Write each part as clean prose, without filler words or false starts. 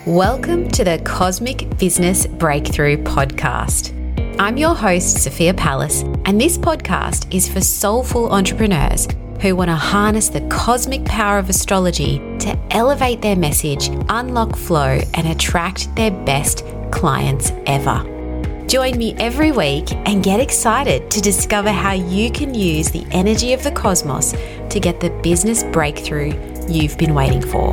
Welcome to the Cosmic Business Breakthrough Podcast. I'm your host, Sophia Palace, and this podcast is for soulful entrepreneurs who want to harness the cosmic power of astrology to elevate their message, unlock flow, and attract their best clients ever. Join me every week and get excited to discover how you can use the energy of the cosmos to get the business breakthrough you've been waiting for.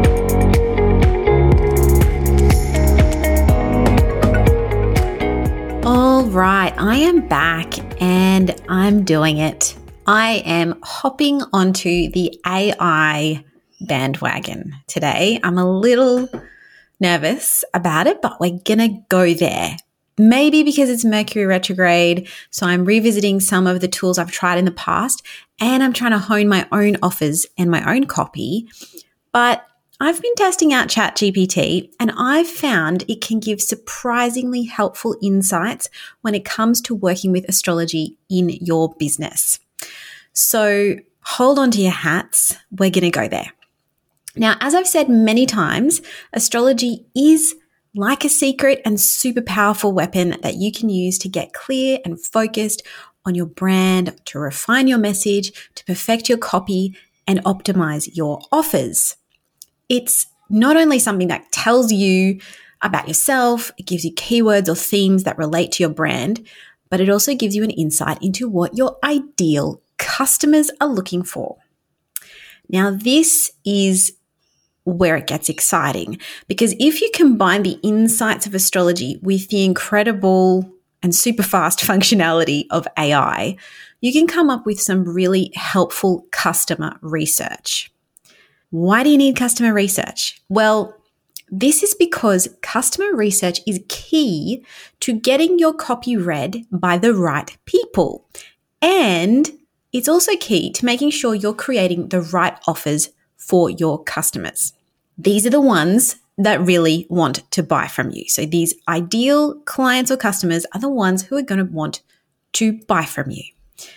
All right, I am back and I'm doing it. I am hopping onto the AI bandwagon today. I'm a little nervous about it, but we're going to go there. Maybe because it's Mercury retrograde, so I'm revisiting some of the tools I've tried in the past, and I'm trying to hone my own offers and my own copy. But I've been testing out ChatGPT, and I've found it can give surprisingly helpful insights when it comes to working with astrology in your business. So hold on to your hats. We're going to go there. Now, as I've said many times, astrology is like a secret and super powerful weapon that you can use to get clear and focused on your brand, to refine your message, to perfect your copy, and optimize your offers. It's not only something that tells you about yourself, it gives you keywords or themes that relate to your brand, but it also gives you an insight into what your ideal customers are looking for. Now, this is where it gets exciting, because if you combine the insights of astrology with the incredible and super fast functionality of AI, you can come up with some really helpful customer research. Why do you need customer research? Well, this is because customer research is key to getting your copy read by the right people. And it's also key to making sure you're creating the right offers for your customers. These are the ones that really want to buy from you. So these ideal clients or customers are the ones who are going to want to buy from you.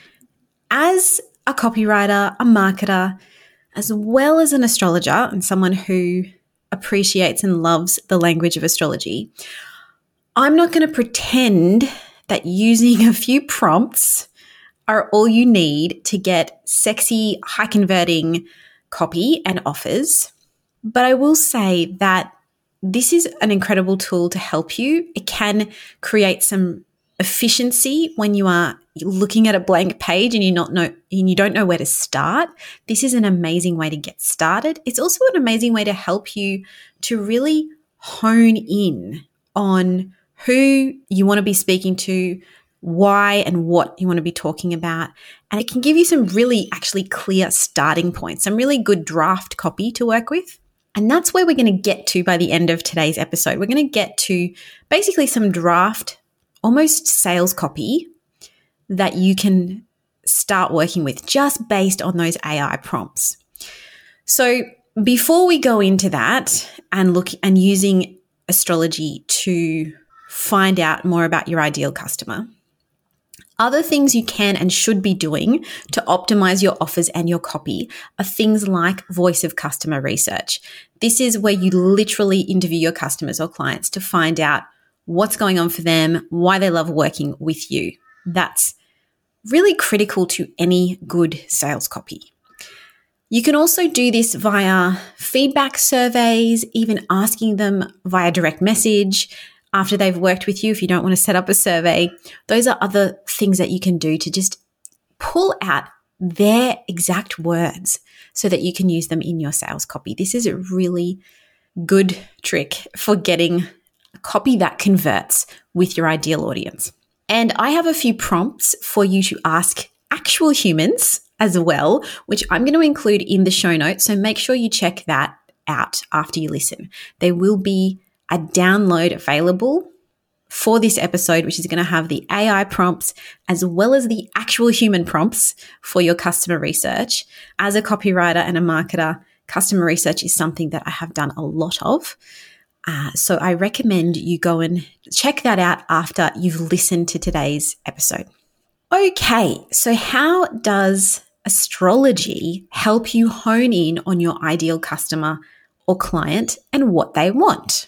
As a copywriter, a marketer, as well as an astrologer and someone who appreciates and loves the language of astrology, I'm not going to pretend that using a few prompts are all you need to get sexy, high-converting copy and offers. But I will say that this is an incredible tool to help you. It can create some efficiency when you are looking at a blank page and you don't know where to start. This is an amazing way to get started. It's also an amazing way to help you to really hone in on who you want to be speaking to, why and what you want to be talking about. And it can give you some really actually clear starting points, some really good draft copy to work with. And that's where we're going to get to by the end of today's episode. We're going to get to basically some draft, almost sales copy that you can start working with just based on those AI prompts. So before we go into that and look and using astrology to find out more about your ideal customer, other things you can and should be doing to optimize your offers and your copy are things like voice of customer research. This is where you literally interview your customers or clients to find out what's going on for them, why they love working with you. That's really critical to any good sales copy. You can also do this via feedback surveys, even asking them via direct message after they've worked with you if you don't want to set up a survey. Those are other things that you can do to just pull out their exact words so that you can use them in your sales copy. This is a really good trick for getting a copy that converts with your ideal audience. And I have a few prompts for you to ask actual humans as well, which I'm going to include in the show notes. So make sure you check that out after you listen. There will be a download available for this episode, which is going to have the AI prompts as well as the actual human prompts for your customer research. As a copywriter and a marketer, customer research is something that I have done a lot of. So I recommend you go and check that out after you've listened to today's episode. Okay, so how does astrology help you hone in on your ideal customer or client and what they want?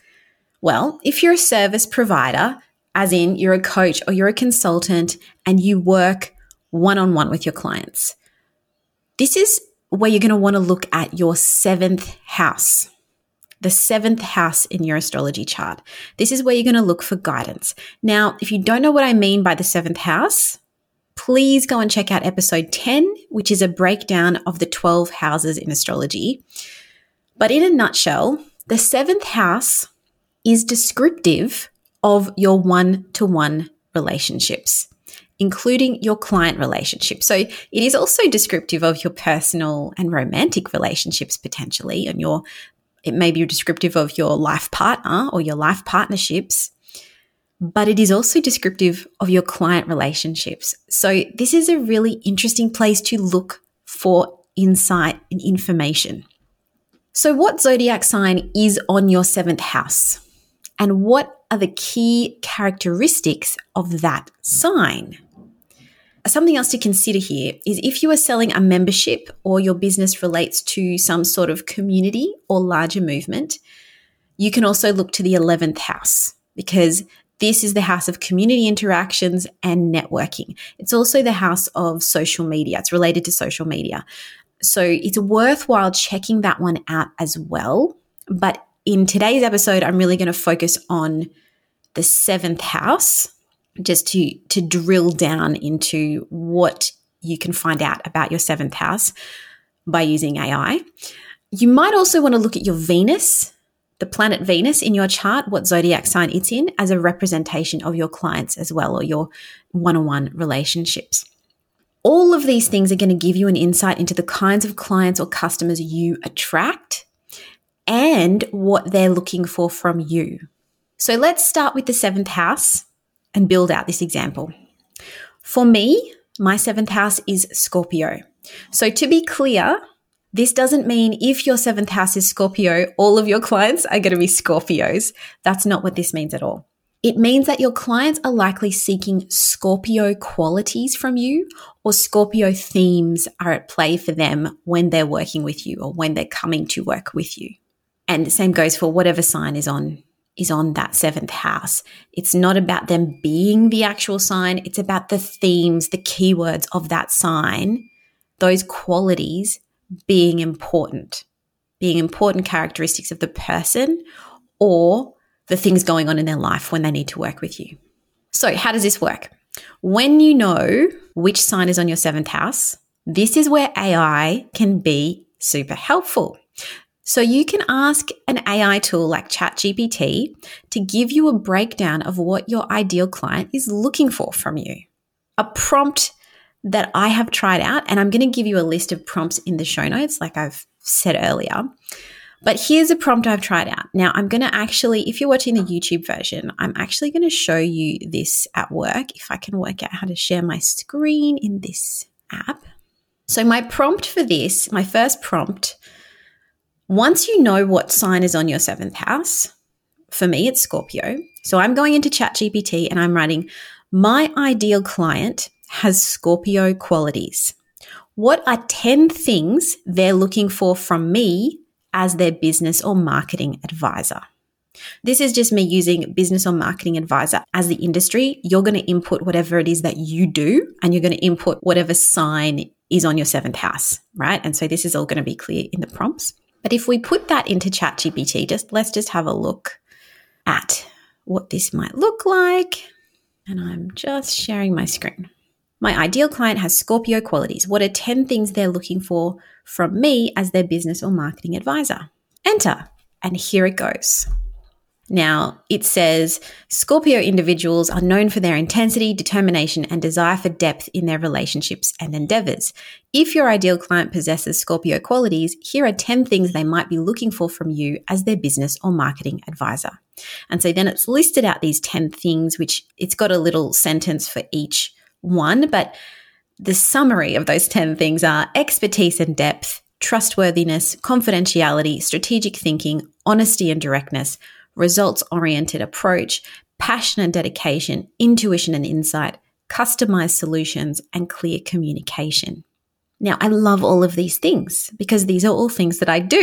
Well, if you're a service provider, as in you're a coach or you're a consultant and you work one-on-one with your clients, this is where you're going to want to look at your seventh house, the seventh house in your astrology chart. This is where you're going to look for guidance. Now, if you don't know what I mean by the seventh house, please go and check out episode 10, which is a breakdown of the 12 houses in astrology. But in a nutshell, the seventh house is descriptive of your one-to-one relationships, including your client relationships. So it is also descriptive of your personal and romantic relationships potentially, and it may be descriptive of your life partner or your life partnerships, but it is also descriptive of your client relationships. So this is a really interesting place to look for insight and information. So what zodiac sign is on your seventh house? And what are the key characteristics of that sign? Something else to consider here is if you are selling a membership or your business relates to some sort of community or larger movement, you can also look to the 11th house because this is the house of community interactions and networking. It's also the house of social media. It's related to social media. So it's worthwhile checking that one out as well. But in today's episode, I'm really going to focus on the seventh house just to drill down into what you can find out about your seventh house by using AI. You might also want to look at your Venus, the planet Venus in your chart, what zodiac sign it's in, as a representation of your clients as well, or your one-on-one relationships. All of these things are going to give you an insight into the kinds of clients or customers you attract and what they're looking for from you. So let's start with the seventh house and build out this example. For me, my seventh house is Scorpio. So to be clear, this doesn't mean if your seventh house is Scorpio, all of your clients are going to be Scorpios. That's not what this means at all. It means that your clients are likely seeking Scorpio qualities from you, or Scorpio themes are at play for them when they're working with you or when they're coming to work with you. And the same goes for whatever sign is on that seventh house. It's not about them being the actual sign. It's about the themes, the keywords of that sign, those qualities being important characteristics of the person or the things going on in their life when they need to work with you. So how does this work? When you know which sign is on your seventh house, this is where AI can be super helpful. So you can ask an AI tool like ChatGPT to give you a breakdown of what your ideal client is looking for from you. A prompt that I have tried out, and I'm going to give you a list of prompts in the show notes like I've said earlier. But here's a prompt I've tried out. Now I'm going to actually, if you're watching the YouTube version, I'm actually going to show you this at work if I can work out how to share my screen in this app. So my prompt for this, my first prompt, once you know what sign is on your seventh house, for me, it's Scorpio. So I'm going into ChatGPT and I'm writing, my ideal client has Scorpio qualities. What are 10 things they're looking for from me as their business or marketing advisor? This is just me using business or marketing advisor as the industry. You're going to input whatever it is that you do, and you're going to input whatever sign is on your seventh house, right? And so this is all going to be clear in the prompts. But if we put that into ChatGPT, let's just have a look at what this might look like. And I'm just sharing my screen. My ideal client has Scorpio qualities. What are 10 things they're looking for from me as their business or marketing advisor? Enter. And here it goes. Now, it says Scorpio individuals are known for their intensity, determination, and desire for depth in their relationships and endeavors. If your ideal client possesses Scorpio qualities, here are 10 things they might be looking for from you as their business or marketing advisor. And so then it's listed out these 10 things, which it's got a little sentence for each one, but the summary of those 10 things are expertise and depth, trustworthiness, confidentiality, strategic thinking, honesty and directness, results-oriented approach, passion and dedication, intuition and insight, customized solutions, and clear communication. Now, I love all of these things because these are all things that I do.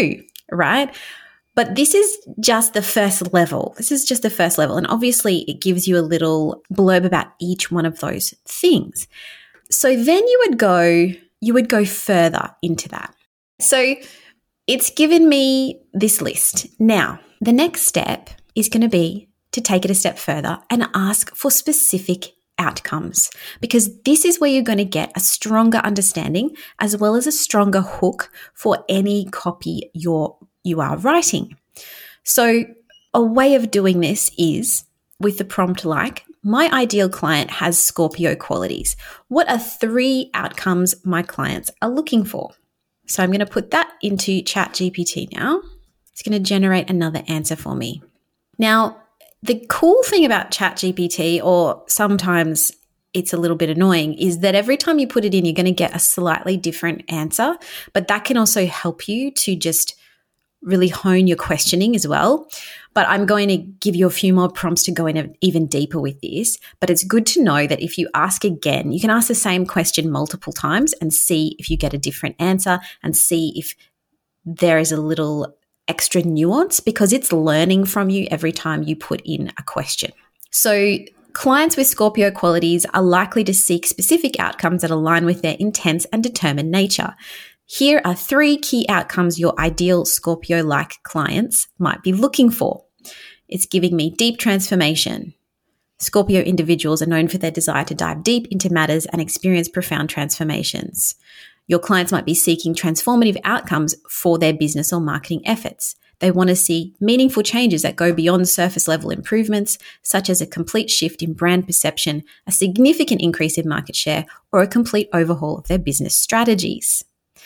right? But this is just the first level. And obviously it gives you a little blurb about each one of those things. So then you would go further into that. So it's given me this list. Now, the next step is going to be to take it a step further and ask for specific outcomes, because this is where you're going to get a stronger understanding as well as a stronger hook for any copy you are writing. So a way of doing this is with the prompt like, my ideal client has Scorpio qualities. What are 3 outcomes my clients are looking for? So I'm going to put that into ChatGPT now. It's going to generate another answer for me. Now, the cool thing about ChatGPT, or sometimes it's a little bit annoying, is that every time you put it in, you're going to get a slightly different answer, but that can also help you to just really hone your questioning as well. But I'm going to give you a few more prompts to go in even deeper with this. But it's good to know that if you ask again, you can ask the same question multiple times and see if you get a different answer and see if there is a little extra nuance, because it's learning from you every time you put in a question. So clients with Scorpio qualities are likely to seek specific outcomes that align with their intense and determined nature. Here are 3 key outcomes your ideal Scorpio-like clients might be looking for. It's giving me deep transformation. Scorpio individuals are known for their desire to dive deep into matters and experience profound transformations. Your clients might be seeking transformative outcomes for their business or marketing efforts. They want to see meaningful changes that go beyond surface level improvements, such as a complete shift in brand perception, a significant increase in market share, or a complete overhaul of their business strategies.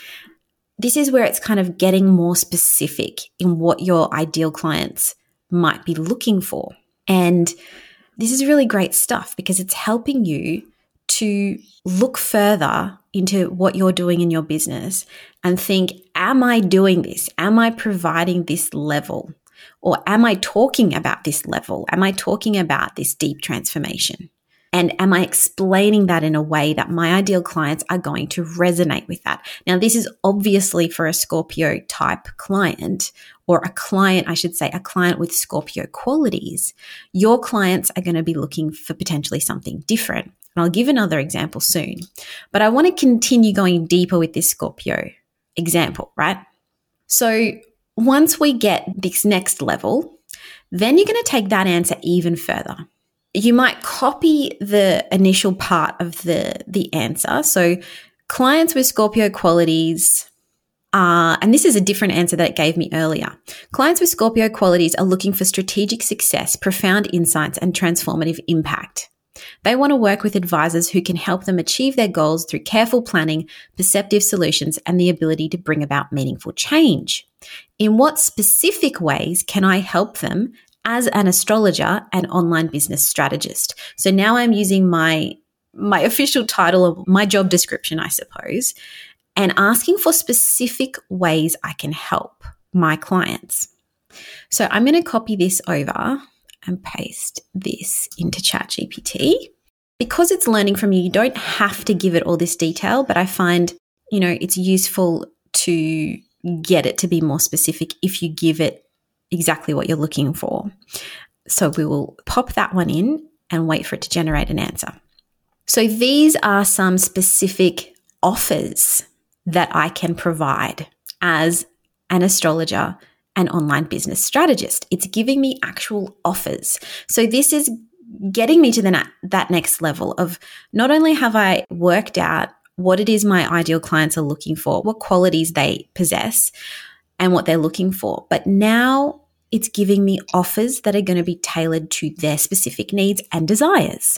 This is where it's kind of getting more specific in what your ideal clients might be looking for. And this is really great stuff because it's helping you to look further into what you're doing in your business and think, am I doing this? Am I providing this level? Or am I talking about this level? Am I talking about this deep transformation? And am I explaining that in a way that my ideal clients are going to resonate with that? Now, this is obviously for a Scorpio type client, or a client, I should say, a client with Scorpio qualities. Your clients are going to be looking for potentially something different. And I'll give another example soon. But I want to continue going deeper with this Scorpio example, right? So once we get this next level, then you're going to take that answer even further. You might copy the initial part of the answer. So clients with Scorpio qualities are, and this is a different answer that it gave me earlier. Clients with Scorpio qualities are looking for strategic success, profound insights, and transformative impact. They want to work with advisors who can help them achieve their goals through careful planning, perceptive solutions, and the ability to bring about meaningful change. In what specific ways can I help them as an astrologer and online business strategist? So now I'm using my official title of my job description, I suppose, and asking for specific ways I can help my clients. So I'm going to copy this over and paste this into ChatGPT. Because it's learning from you, you don't have to give it all this detail, but I find, it's useful to get it to be more specific if you give it exactly what you're looking for. So we will pop that one in and wait for it to generate an answer. So these are some specific offers that I can provide as an astrologer and online business strategist. It's giving me actual offers. So this is getting me to that next level of not only have I worked out what it is my ideal clients are looking for, what qualities they possess and what they're looking for, but now it's giving me offers that are going to be tailored to their specific needs and desires.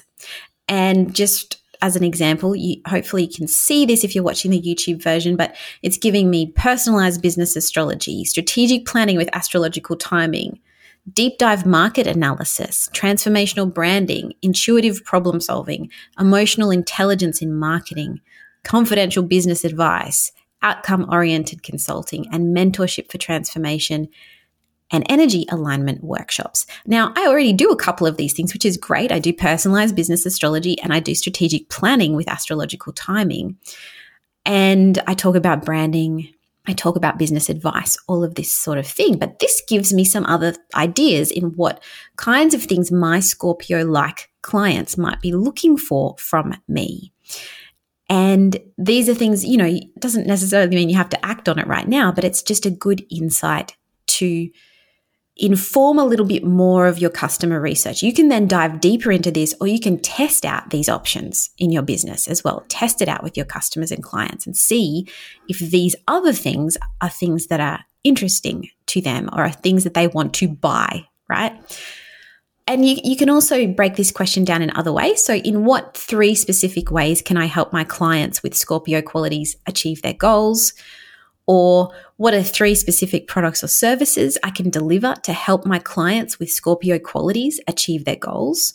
And just as an example, hopefully you can see this if you're watching the YouTube version, but it's giving me personalized business astrology, strategic planning with astrological timing, deep dive market analysis, transformational branding, intuitive problem solving, emotional intelligence in marketing, confidential business advice, outcome-oriented consulting, and mentorship for transformation and energy alignment workshops. Now, I already do a couple of these things, which is great. I do personalized business astrology and I do strategic planning with astrological timing. And I talk about branding I talk about business advice, all of this sort of thing. But this gives me some other ideas in what kinds of things my Scorpio-like clients might be looking for from me. And these are things, it doesn't necessarily mean you have to act on it right now, but it's just a good insight to inform a little bit more of your customer research. You can then dive deeper into this, or you can test out these options in your business as well. Test it out with your customers and clients and see if these other things are things that are interesting to them or are things that they want to buy, right? And you can also break this question down in other ways. So in what 3 specific ways can I help my clients with Scorpio qualities achieve their goals? Or what are 3 specific products or services I can deliver to help my clients with Scorpio qualities achieve their goals?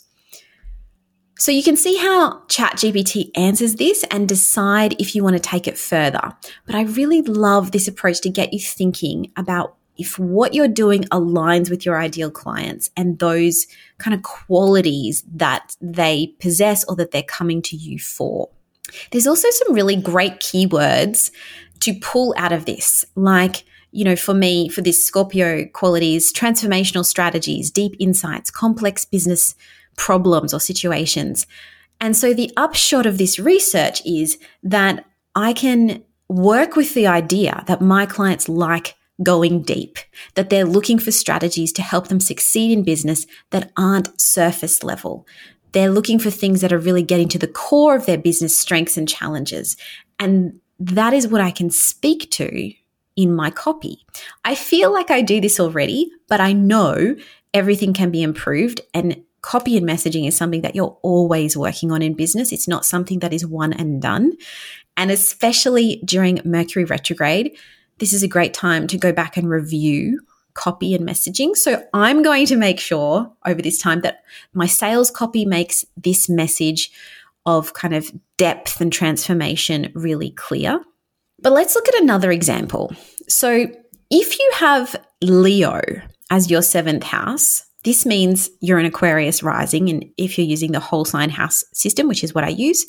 So you can see how ChatGPT answers this and decide if you want to take it further. But I really love this approach to get you thinking about if what you're doing aligns with your ideal clients and those kind of qualities that they possess or that they're coming to you for. There's also some really great keywords to pull out of this, like, for me, for this Scorpio qualities, transformational strategies, deep insights, complex business problems or situations. And so the upshot of this research is that I can work with the idea that my clients like going deep, that they're looking for strategies to help them succeed in business that aren't surface level. They're looking for things that are really getting to the core of their business strengths and challenges. And that is what I can speak to in my copy. I feel like I do this already, but I know everything can be improved, and copy and messaging is something that you're always working on in business. It's not something that is one and done. And especially during Mercury retrograde, this is a great time to go back and review copy and messaging. So I'm going to make sure over this time that my sales copy makes this message of kind of depth and transformation really clear. But let's look at another example. So if you have Leo as your 7th house, this means you're an Aquarius rising, and if you're using the whole sign house system, which is what I use.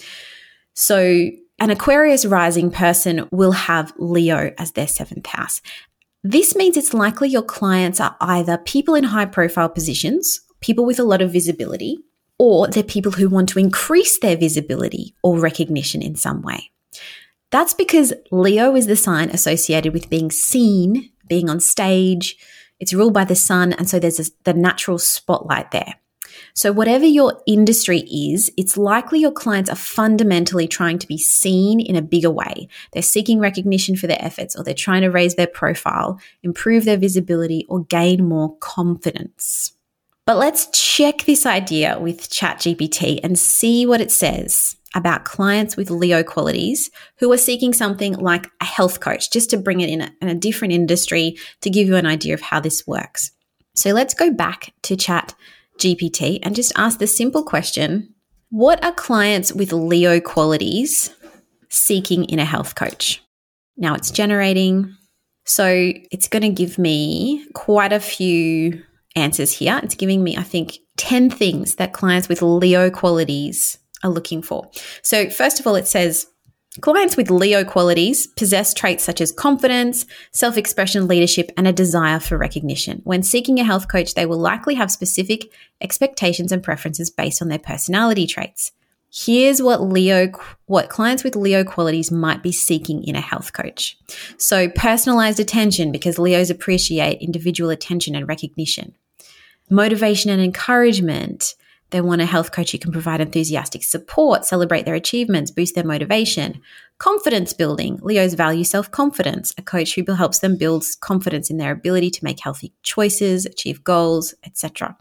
So an Aquarius rising person will have Leo as their 7th house. This means it's likely your clients are either people in high profile positions, people with a lot of visibility, or they're people who want to increase their visibility or recognition in some way. That's because Leo is the sign associated with being seen, being on stage. It's ruled by the sun, and so there's the natural spotlight there. So whatever your industry is, it's likely your clients are fundamentally trying to be seen in a bigger way. They're seeking recognition for their efforts, or they're trying to raise their profile, improve their visibility, or gain more confidence. But let's check this idea with ChatGPT and see what it says about clients with Leo qualities who are seeking something like a health coach, just to bring it in a different industry to give you an idea of how this works. So let's go back to ChatGPT and just ask the simple question, what are clients with Leo qualities seeking in a health coach? Now it's generating. So it's going to give me quite a few answers here. It's giving me, I think, 10 things that clients with Leo qualities are looking for. So first of all, it says clients with Leo qualities possess traits such as confidence, self-expression, leadership, and a desire for recognition. When seeking a health coach, they will likely have specific expectations and preferences based on their personality traits. Here's what clients with Leo qualities might be seeking in a health coach. So personalized attention, because Leos appreciate individual attention and recognition. Motivation and encouragement. They want a health coach who can provide enthusiastic support, celebrate their achievements, boost their motivation. Confidence building. Leos value self-confidence, a coach who helps them build confidence in their ability to make healthy choices, achieve goals, etc.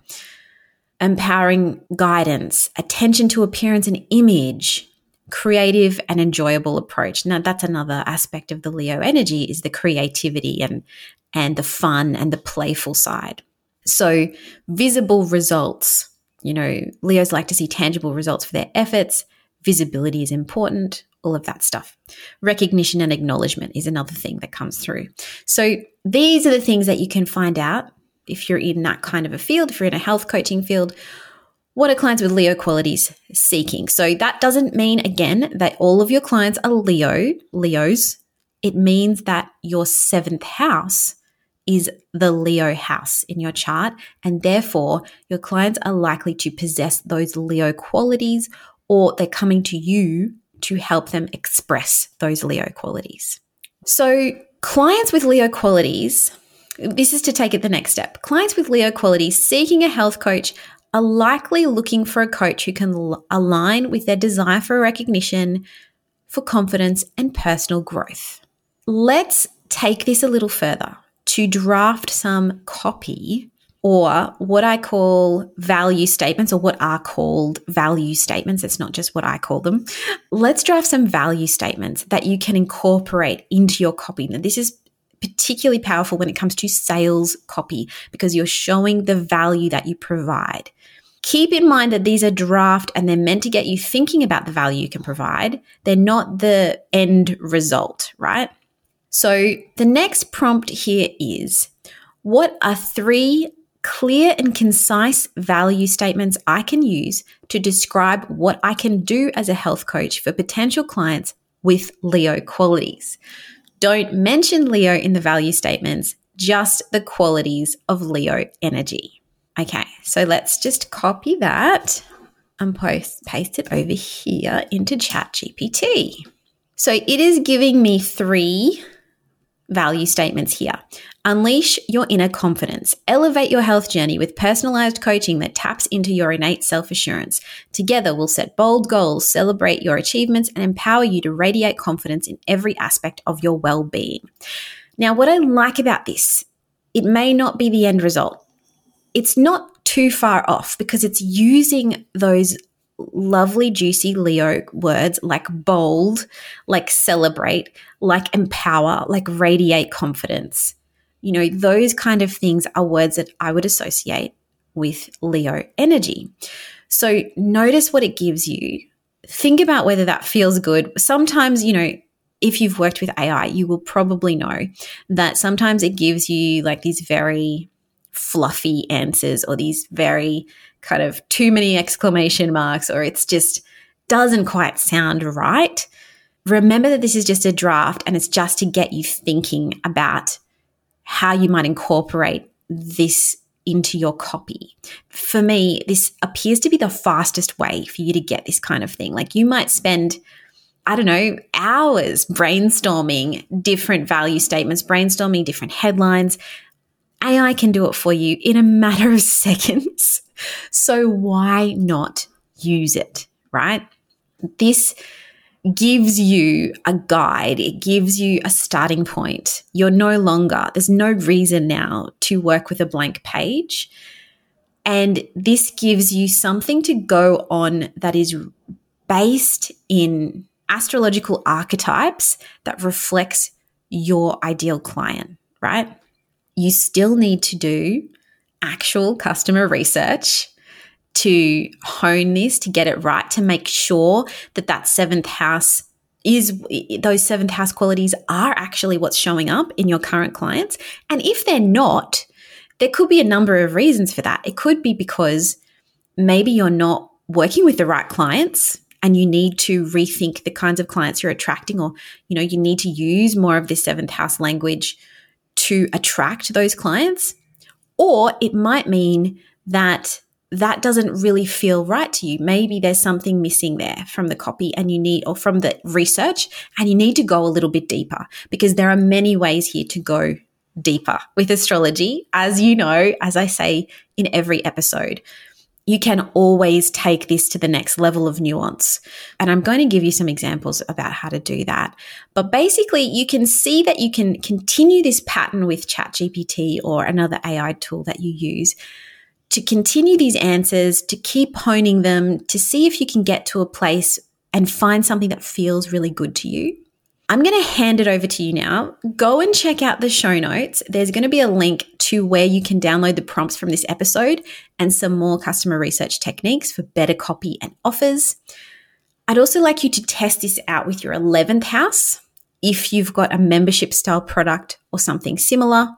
Empowering guidance, attention to appearance and image, creative and enjoyable approach. Now, that's another aspect of the Leo energy, is the creativity and the fun and the playful side. So visible results. Leos like to see tangible results for their efforts. Visibility is important, all of that stuff. Recognition and acknowledgement is another thing that comes through. So these are the things that you can find out if you're in that kind of a field, if you're in a health coaching field. What are clients with Leo qualities seeking? So that doesn't mean, again, that all of your clients are Leos. it means that your 7th house is the Leo house in your chart, and therefore your clients are likely to possess those Leo qualities, or they're coming to you to help them express those Leo qualities. So clients with Leo qualities, this is to take it the next step. Clients with Leo qualities seeking a health coach are likely looking for a coach who can align with their desire for recognition, for confidence, and personal growth. Let's take this a little further to draft some copy, or what I call value statements, or what are called value statements. It's not just what I call them. Let's draft some value statements that you can incorporate into your copy. Now, this is particularly powerful when it comes to sales copy, because you're showing the value that you provide. Keep in mind that these are draft and they're meant to get you thinking about the value you can provide. They're not the end result, right? So the next prompt here is, what are 3 clear and concise value statements I can use to describe what I can do as a health coach for potential clients with Leo qualities? Don't mention Leo in the value statements, just the qualities of Leo energy. Okay, so let's just copy that and paste it over here into ChatGPT. So it is giving me 3 value statements here. Unleash your inner confidence. Elevate your health journey with personalized coaching that taps into your innate self-assurance. Together, we'll set bold goals, celebrate your achievements, and empower you to radiate confidence in every aspect of your well-being. Now, what I like about this, it may not be the end result. It's not too far off because it's using those lovely, juicy Leo words like bold, like celebrate, like empower, like radiate confidence. You know, those kind of things are words that I would associate with Leo energy. So notice what it gives you. Think about whether that feels good. Sometimes, you know, if you've worked with AI, you will probably know that sometimes it gives you like these very fluffy answers, or these very kind of too many exclamation marks, or it's just doesn't quite sound right. Remember that this is just a draft and it's just to get you thinking about how you might incorporate this into your copy. For me, this appears to be the fastest way for you to get this kind of thing. Like you might spend, I don't know, hours brainstorming different value statements, brainstorming different headlines. AI can do it for you in a matter of seconds. So why not use it, right? This gives you a guide. It gives you a starting point. There's no reason now to work with a blank page. And this gives you something to go on that is based in astrological archetypes that reflects your ideal client, right? You still need to do actual customer research to hone this, to get it right, to make sure that that 7th house those 7th house qualities are actually what's showing up in your current clients. And if they're not, there could be a number of reasons for that. It could be because maybe you're not working with the right clients and you need to rethink the kinds of clients you're attracting, or, you know, you need to use more of this 7th house language to attract those clients. Or it might mean that that doesn't really feel right to you. Maybe there's something missing there from the copy or from the research, and you need to go a little bit deeper, because there are many ways here to go deeper with astrology. As you know, as I say in every episode, you can always take this to the next level of nuance. And I'm going to give you some examples about how to do that. But basically, you can see that you can continue this pattern with ChatGPT or another AI tool that you use to continue these answers, to keep honing them, to see if you can get to a place and find something that feels really good to you. I'm going to hand it over to you now. Go and check out the show notes. There's going to be a link to where you can download the prompts from this episode and some more customer research techniques for better copy and offers. I'd also like you to test this out with your 11th house if you've got a membership style product or something similar.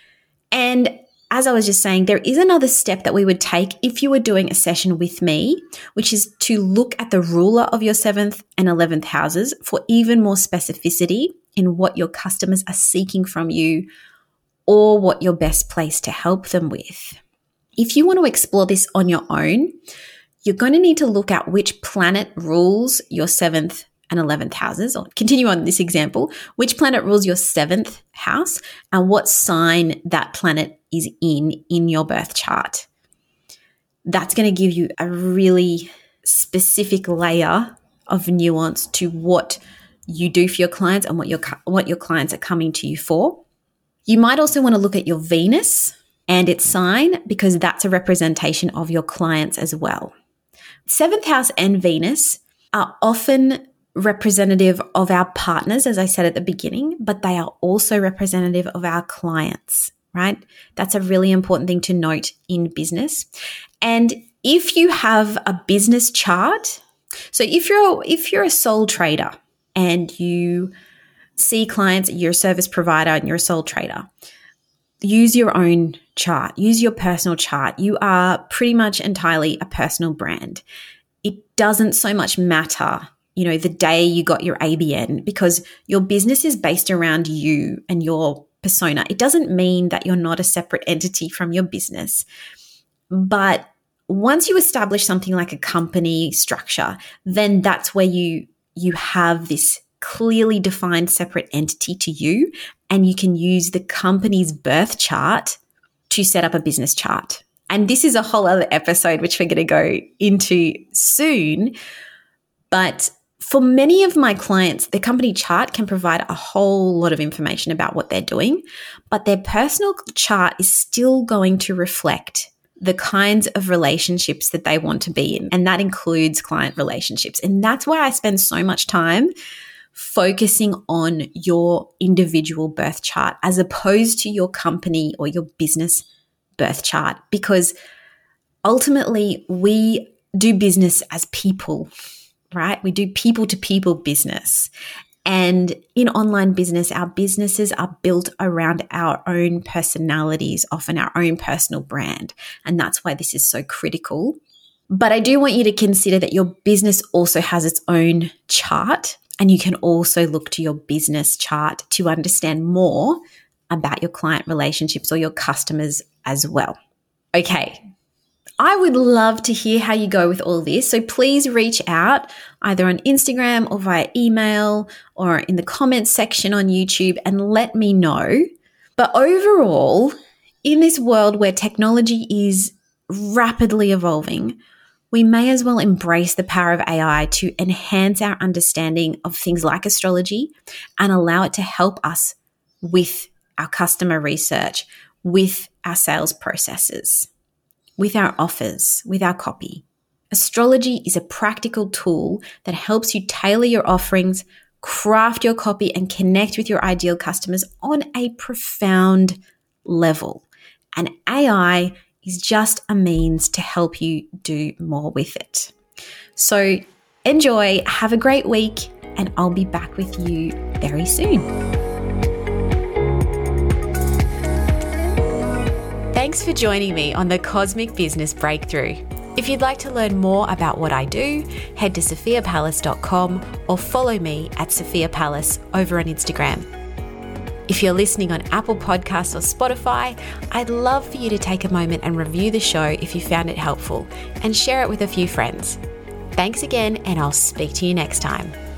And as I was just saying, there is another step that we would take if you were doing a session with me, which is to look at the ruler of your 7th and 11th houses for even more specificity in what your customers are seeking from you or what you're best placed to help them with. If you want to explore this on your own, you're going to need to look at which planet rules your 7th and 11th houses, or continue on this example, which planet rules your 7th house and what sign that planet is in your birth chart. That's going to give you a really specific layer of nuance to what you do for your clients and what your clients are coming to you for. You might also want to look at your Venus and its sign, because that's a representation of your clients as well. 7th house and Venus are often representative of our partners, as I said at the beginning, but they are also representative of our clients, right? That's a really important thing to note in business. And if you have a business chart, so if you're a sole trader and you see clients, you're a service provider and you're a sole trader, use your own chart, use your personal chart. You are pretty much entirely a personal brand. It doesn't so much matter, the day you got your ABN, because your business is based around you and your persona. It doesn't mean that you're not a separate entity from your business. But once you establish something like a company structure, then that's where you have this clearly defined separate entity to you, and you can use the company's birth chart to set up a business chart. And this is a whole other episode, which we're going to go into soon. But for many of my clients, their company chart can provide a whole lot of information about what they're doing, but their personal chart is still going to reflect the kinds of relationships that they want to be in. And that includes client relationships. And that's why I spend so much time focusing on your individual birth chart as opposed to your company or your business birth chart, because ultimately we do business as people, right? We do people to people business. And in online business, our businesses are built around our own personalities, often our own personal brand. And that's why this is so critical. But I do want you to consider that your business also has its own chart, and you can also look to your business chart to understand more about your client relationships or your customers as well. Okay. I would love to hear how you go with all this. So please reach out either on Instagram or via email or in the comments section on YouTube and let me know. But overall, in this world where technology is rapidly evolving, we may as well embrace the power of AI to enhance our understanding of things like astrology and allow it to help us with our customer research, with our sales processes, with our offers, with our copy. Astrology is a practical tool that helps you tailor your offerings, craft your copy, and connect with your ideal customers on a profound level. And AI is just a means to help you do more with it. So enjoy, have a great week, and I'll be back with you very soon. Thanks for joining me on the Cosmic Business Breakthrough. If you'd like to learn more about what I do, head to sophiapalace.com or follow me at Sophia Palace over on Instagram. If you're listening on Apple Podcasts or Spotify, I'd love for you to take a moment and review the show if you found it helpful and share it with a few friends. Thanks again, and I'll speak to you next time.